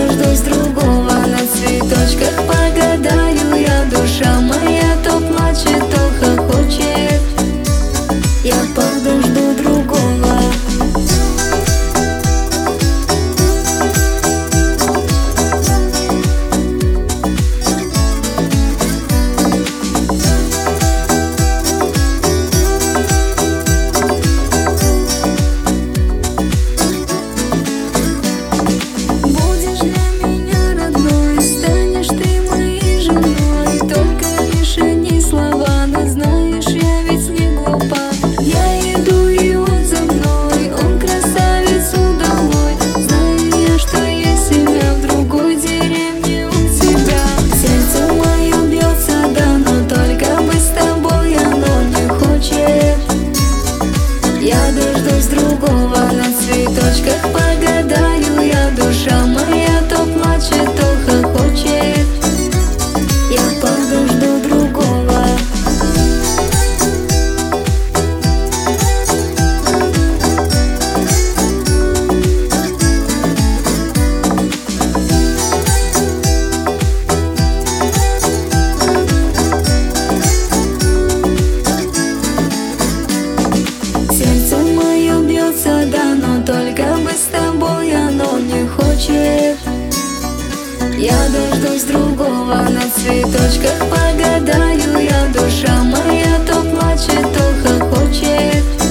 дождусь другого, на цветочках погадаю я. Душа моя то плачет, то хохочет, я подожду другого. Я дождусь другого, на цветочках погадаю я. Душа моя то плачет, то хохочет, я подожду другого. Сердце мое бьется, да, но только бы с тобой оно не хочет. Я дождусь другого, на цветочках погадаю я. Душа моя то плачет, то хохочет,